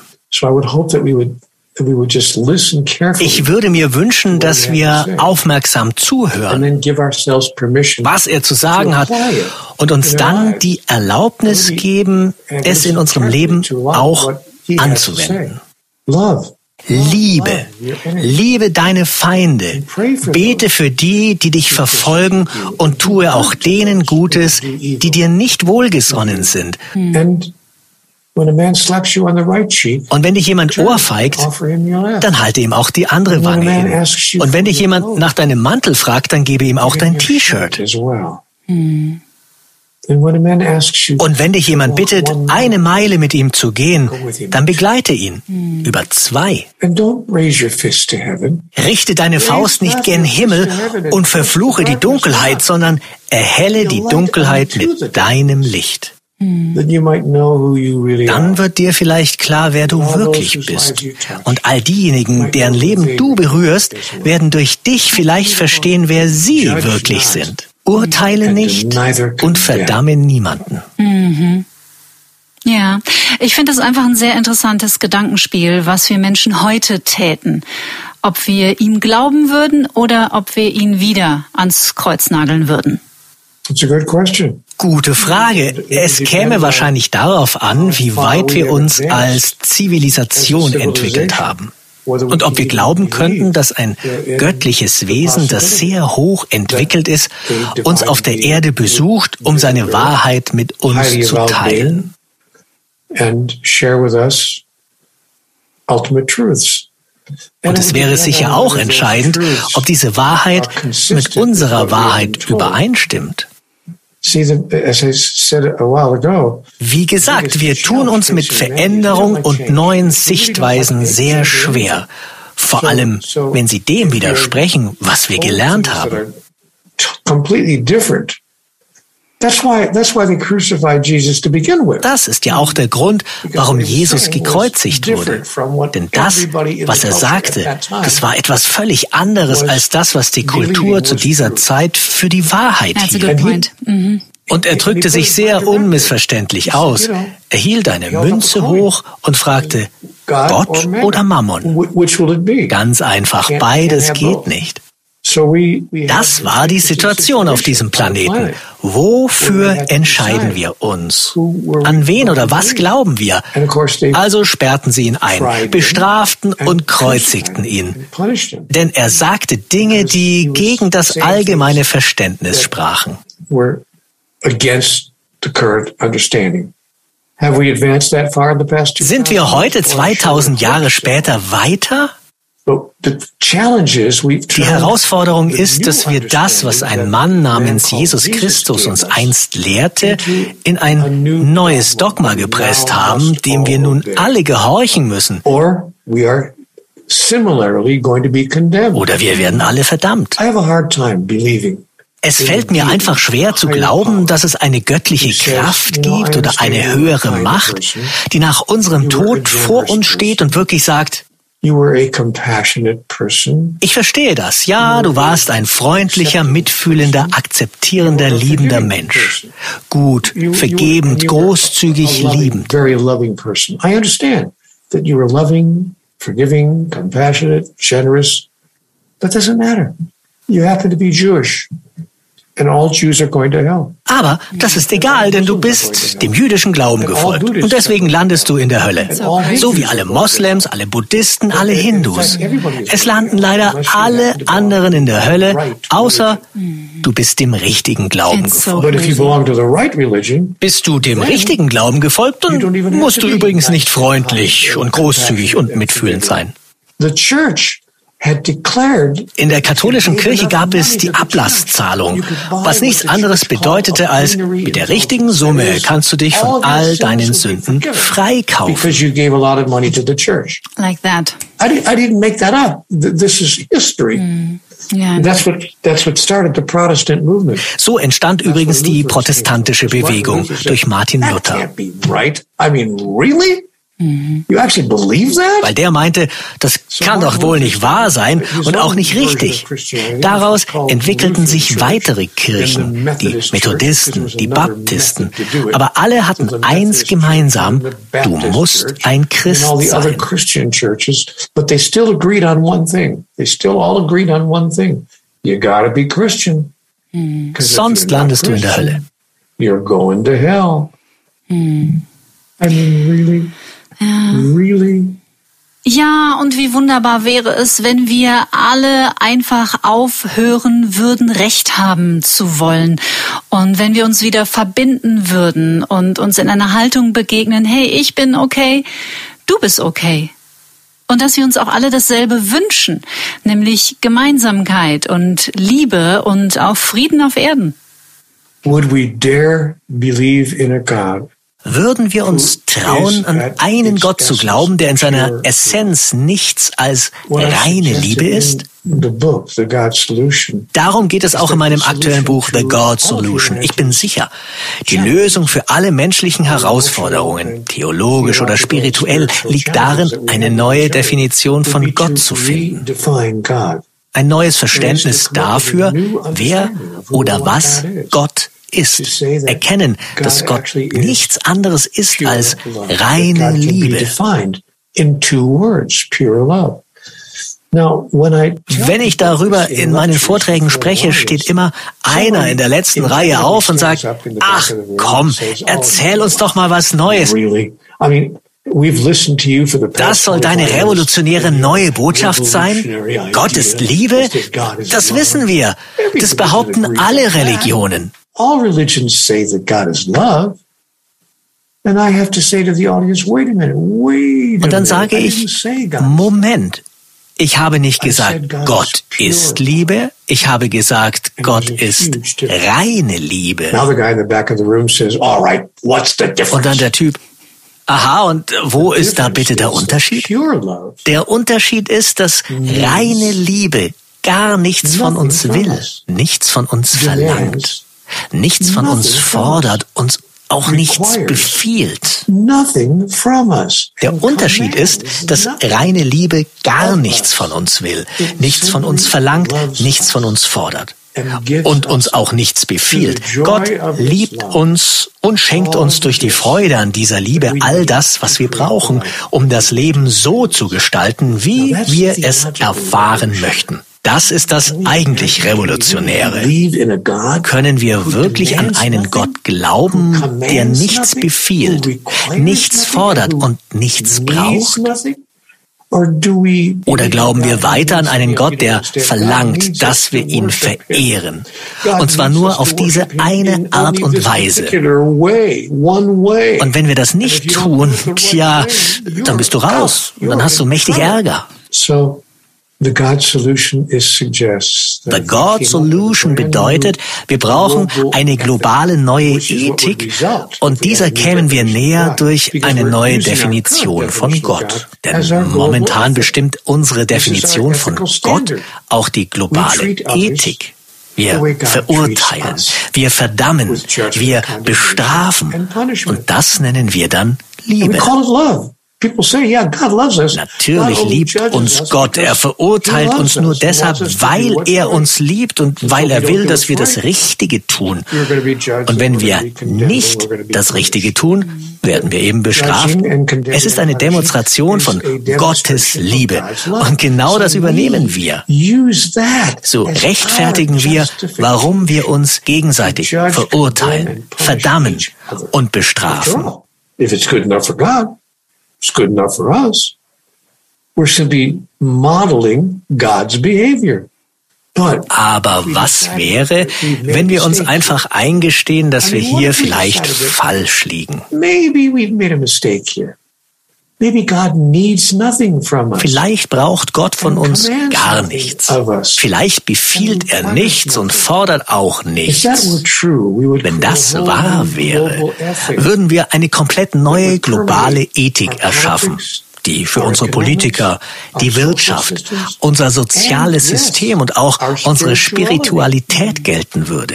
Ich würde mir wünschen, dass wir aufmerksam zuhören, was er zu sagen hat, und uns dann die Erlaubnis geben, es in unserem Leben auch anzuwenden. Liebe, liebe deine Feinde, bete für die, die dich verfolgen, und tue auch denen Gutes, die dir nicht wohlgesonnen sind. Und wenn dich jemand ohrfeigt, dann halte ihm auch die andere Wange hin. Und wenn dich jemand nach deinem Mantel fragt, dann gebe ihm auch dein T-Shirt. Und wenn dich jemand bittet, eine Meile mit ihm zu gehen, dann begleite ihn über zwei. Richte deine Faust nicht gen Himmel und verfluche die Dunkelheit, sondern erhelle die Dunkelheit mit deinem Licht. Dann wird dir vielleicht klar, wer du wirklich bist. Und all diejenigen, deren Leben du berührst, werden durch dich vielleicht verstehen, wer sie wirklich sind. Urteile nicht und verdamme niemanden. Mhm. Ja, ich finde das einfach ein sehr interessantes Gedankenspiel, was wir Menschen heute täten. ob wir ihm glauben würden oder ob wir ihn wieder ans Kreuz nageln würden? That's a good question. Gute Frage. Es käme wahrscheinlich darauf an, wie weit wir uns als Zivilisation entwickelt haben. Und ob wir glauben könnten, dass ein göttliches Wesen, das sehr hoch entwickelt ist, uns auf der Erde besucht, um seine Wahrheit mit uns zu teilen. And share with us ultimate truths. Und es wäre sicher auch entscheidend, ob diese Wahrheit mit unserer Wahrheit übereinstimmt. Wie gesagt, wir tun uns mit Veränderung und neuen Sichtweisen sehr schwer. Vor allem, wenn sie dem widersprechen, was wir gelernt haben. Das ist ja auch der Grund, warum Jesus gekreuzigt wurde. Denn das, was er sagte, das war etwas völlig anderes als das, was die Kultur zu dieser Zeit für die Wahrheit hielt. Und er drückte sich sehr unmissverständlich aus. Er hielt eine Münze hoch und fragte, Gott oder Mammon? Ganz einfach, beides geht nicht. Das war die Situation auf diesem Planeten. Wofür entscheiden wir uns? An wen oder was glauben wir? Also sperrten sie ihn ein, bestraften und kreuzigten ihn. Denn er sagte Dinge, die gegen das allgemeine Verständnis sprachen. Sind wir heute zweitausend Jahre später weiter? Die Herausforderung ist, dass wir das, was ein Mann namens Jesus Christus uns einst lehrte, in ein neues Dogma gepresst haben, dem wir nun alle gehorchen müssen. Oder wir werden alle verdammt. Es fällt mir einfach schwer zu glauben, dass es eine göttliche Kraft gibt oder eine höhere Macht, die nach unserem Tod vor uns steht und wirklich sagt, ich verstehe das. Ja, du warst ein freundlicher, mitfühlender, akzeptierender, liebender Mensch. Gut, vergebend, großzügig, liebend. I understand that you were loving, forgiving, compassionate, generous. That doesn't matter. You happen to be Jewish. And all Jews are going to hell. Aber das ist egal, denn du bist dem jüdischen Glauben gefolgt. Und deswegen landest du in der Hölle. So wie alle Moslems, alle Buddhisten, alle Hindus. Es landen leider alle anderen in der Hölle, außer du bist dem richtigen Glauben gefolgt. Bist du dem richtigen Glauben gefolgt, dann musst du übrigens nicht freundlich und großzügig und mitfühlend sein. In der katholischen Kirche gab es die Ablasszahlung, was nichts anderes bedeutete als, mit der richtigen Summe kannst du dich von all deinen Sünden freikaufen. Like that. I didn't make that up. This is history. Mm. Yeah. That's what, that's what started the Protestant movement. So entstand übrigens die protestantische Bewegung durch Martin Luther. That can't be right. I mean, really? You actually believe that? Weil der meinte, das kann doch wohl nicht wahr sein und auch nicht richtig. Daraus entwickelten sich weitere Kirchen, die Methodisten, die Baptisten. Aber alle hatten eins gemeinsam, du musst ein Christ sein. Sonst landest du in der Hölle. You're going to hell. I mean, really? Ja. Really? Ja, und wie wunderbar wäre es, wenn wir alle einfach aufhören würden, Recht haben zu wollen. Und wenn wir uns wieder verbinden würden und uns in einer Haltung begegnen, hey, ich bin okay, du bist okay. Und dass wir uns auch alle dasselbe wünschen, nämlich Gemeinsamkeit und Liebe und auch Frieden auf Erden. Would we dare believe in a God? Würden wir uns trauen, an einen Gott zu glauben, der in seiner Essenz nichts als reine Liebe ist? Darum geht es auch in meinem aktuellen Buch The God Solution. Ich bin sicher, die Lösung für alle menschlichen Herausforderungen, theologisch oder spirituell, liegt darin, eine neue Definition von Gott zu finden. Ein neues Verständnis dafür, wer oder was Gott ist. ist. Erkennen, dass Gott nichts anderes ist als reine Liebe. Wenn ich darüber in meinen Vorträgen spreche, steht immer einer in der letzten Reihe auf und sagt, ach komm, erzähl uns doch mal was Neues. Das soll deine revolutionäre neue Botschaft sein? Gott ist Liebe? Das wissen wir. Das behaupten alle Religionen. All religions say that God is love. And I have to say to the audience, wait a minute, wait a minute. Und dann sage ich, Moment, ich habe nicht gesagt, Gott ist Liebe. Ich habe gesagt, Gott ist reine Liebe. Und dann der Typ, aha, und wo ist da bitte der Unterschied? Der Unterschied ist, dass reine Liebe gar nichts von uns will, nichts von uns verlangt, nichts von uns fordert, uns auch nichts befiehlt. Der Unterschied ist, dass reine Liebe gar nichts von uns will, nichts von uns verlangt, nichts von uns fordert und uns auch nichts befiehlt. Gott liebt uns und schenkt uns durch die Freude an dieser Liebe all das, was wir brauchen, um das Leben so zu gestalten, wie wir es erfahren möchten. Das ist das eigentlich Revolutionäre. Können wir wirklich an einen Gott glauben, der nichts befiehlt, nichts fordert und nichts braucht? Oder glauben wir weiter an einen Gott, der verlangt, dass wir ihn verehren? Und zwar nur auf diese eine Art und Weise. Und wenn wir das nicht tun, tja, dann bist du raus. Und dann hast du mächtig Ärger. The God Solution is suggests The God Solution bedeutet, wir brauchen eine globale neue Ethik und dieser kämen wir näher durch eine neue Definition von Gott. Denn momentan bestimmt unsere Definition von Gott auch die globale Ethik. Wir verurteilen, wir verdammen, wir bestrafen und das nennen wir dann Liebe. Natürlich liebt uns Gott. Er verurteilt uns nur deshalb, weil er uns liebt und weil er will, dass wir das Richtige tun. Und wenn wir nicht das Richtige tun, werden wir eben bestraft. Es ist eine Demonstration von Gottes Liebe. Und genau das übernehmen wir. So rechtfertigen wir, warum wir uns gegenseitig verurteilen, verdammen und bestrafen. It's good enough for us. We're simply modeling God's behavior. But Aber was wäre, wenn wir uns einfach eingestehen, dass wir hier vielleicht falsch liegen? Maybe we've made a mistake here. Maybe God needs nothing from us. Vielleicht braucht Gott von uns gar nichts. Vielleicht befiehlt er nichts und fordert auch nichts. Wenn das wahr wäre, würden wir eine komplett neue globale Ethik erschaffen, die für unsere Politiker, die Wirtschaft, unser soziales System und auch unsere Spiritualität gelten würde.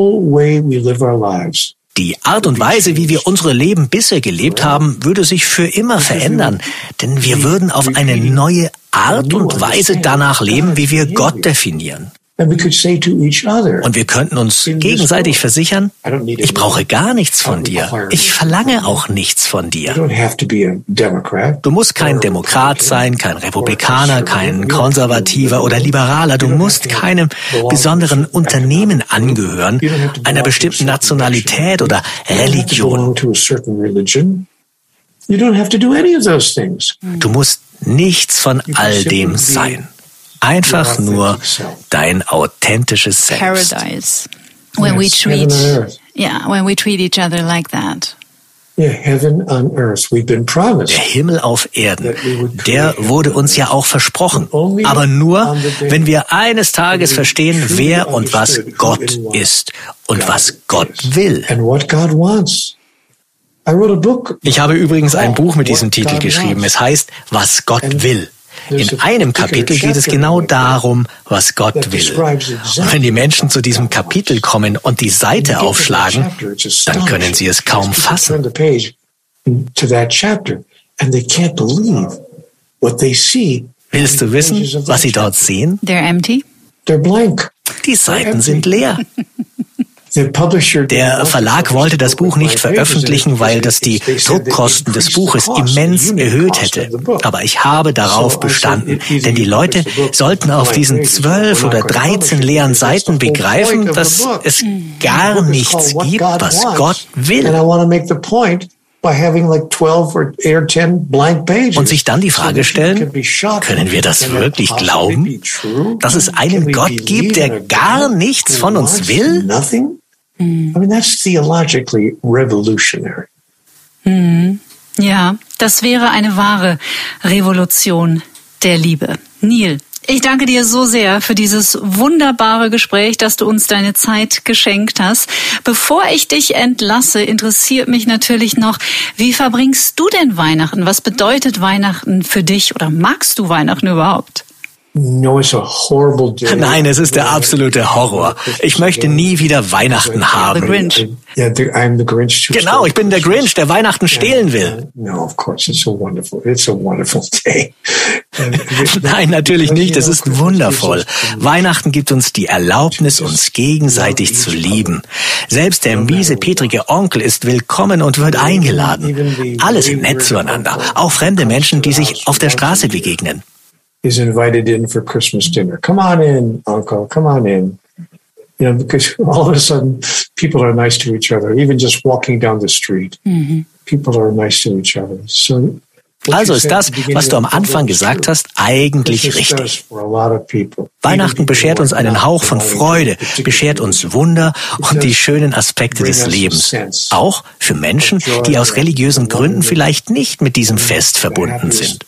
Die Art und Weise, wie wir unsere Leben bisher gelebt haben, würde sich für immer verändern, denn wir würden auf eine neue Art und Weise danach leben, wie wir Gott definieren. Und wir könnten uns gegenseitig versichern, ich brauche gar nichts von dir. Ich verlange auch nichts von dir. Du musst kein Demokrat sein, kein Republikaner, kein Konservativer oder Liberaler. Du musst keinem besonderen Unternehmen angehören, einer bestimmten Nationalität oder Religion. Du musst nichts von all dem sein. Einfach nur dein authentisches Selbst. Paradise. When we treat, yeah, when we treat each other like that. Der Himmel auf Erden, der wurde uns ja auch versprochen. Aber nur, wenn wir eines Tages verstehen, wer und was Gott ist und was Gott will. Ich habe übrigens ein Buch mit diesem Titel geschrieben. Es heißt, was Gott will. In einem Kapitel geht es genau darum, was Gott will. Und wenn die Menschen zu diesem Kapitel kommen und die Seite aufschlagen, dann können sie es kaum fassen. Willst du wissen, was sie dort sehen? They're empty. They're blank. Die Seiten sind leer. Der Verlag wollte das Buch nicht veröffentlichen, weil das die Druckkosten des Buches immens erhöht hätte. Aber ich habe darauf bestanden, denn die Leute sollten auf diesen zwölf oder dreizehn leeren Seiten begreifen, dass es gar nichts gibt, was Gott will. Und sich dann die Frage stellen, können wir das wirklich glauben, dass es einen Gott gibt, der gar nichts von uns will? I mean, that's theologically revolutionary. Mhm. Ja, das wäre eine wahre Revolution der Liebe. Neil, ich danke dir so sehr für dieses wunderbare Gespräch, dass du uns deine Zeit geschenkt hast. Bevor ich dich entlasse, interessiert mich natürlich noch, wie verbringst du denn Weihnachten? Was bedeutet Weihnachten für dich oder magst du Weihnachten überhaupt? Nein, es ist der absolute Horror. Ich möchte nie wieder Nein haben. The Grinch. Genau, ich bin der Grinch, der Weihnachten stehlen will. Nein, natürlich nicht. Es ist wundervoll. Weihnachten gibt uns die Erlaubnis, uns gegenseitig zu lieben. Selbst der miese, petrige Onkel ist willkommen und wird eingeladen. Alle sind nett zueinander, auch fremde Menschen, die sich auf der Straße begegnen. Is invited in for Christmas dinner. Come on in, Uncle, come on in. You know, because all of a sudden people are nice to each other, even just walking down the street. Mm-hmm. People are nice to each other. So, also ist das, was du am Anfang gesagt hast, eigentlich richtig. Weihnachten beschert uns einen Hauch von Freude, beschert uns Wunder und die schönen Aspekte des Lebens. Auch für Menschen, die aus religiösen Gründen vielleicht nicht mit diesem Fest verbunden sind.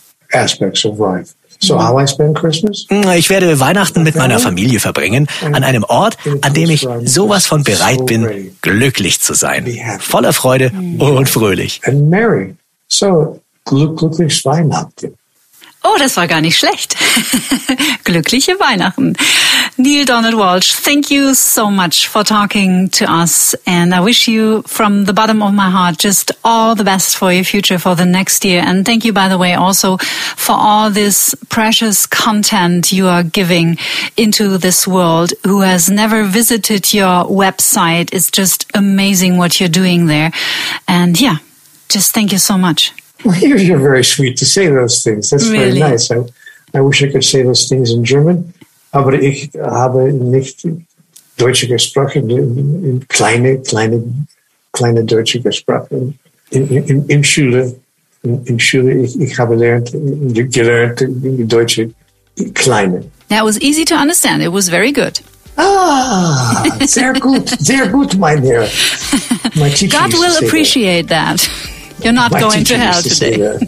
So how I spend Christmas? Ich werde Weihnachten mit meiner Familie verbringen, an einem Ort, an dem ich sowas von bereit bin, glücklich zu sein. Voller Freude und fröhlich. And merry. So, glücklich Weihnachten. Oh, das war gar nicht schlecht. Glückliche Weihnachten. Neil Donald Walsch, thank you so much for talking to us, and I wish you from the bottom of my heart just all the best for your future for the next year. And thank you, by the way, also for all this precious content you are giving into this world. Who has never visited your website? It's just amazing what you're doing there. And yeah, just thank you so much. Well, you're very sweet to say those things. That's really? Very nice. I, I wish I could say those things in German, aber ich habe nicht Deutsch gesprochen, in kleine, kleine, kleine Deutsche gesprochen. In, in, in Schule, in, in Schule, ich, ich habe gelernt, gelernt, Deutsche, kleine. That was easy to understand. It was very good. Ah, sehr gut, sehr gut, mein Herr. My teacher God will appreciate that. that. You're not My going to hell to today. Neil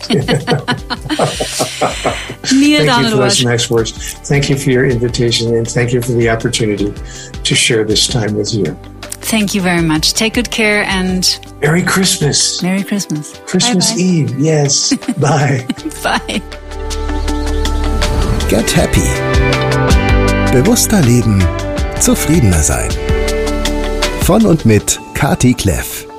thank you for those nice words. Thank you for your invitation, and thank you for the opportunity to share this time with you. Thank you very much. Take good care and Merry Christmas. Merry Christmas. Christmas Bye-bye. Eve. Yes. Bye. Bye. Get happy. Bewusster leben, zufriedener sein. Von und mit Kati Kleff.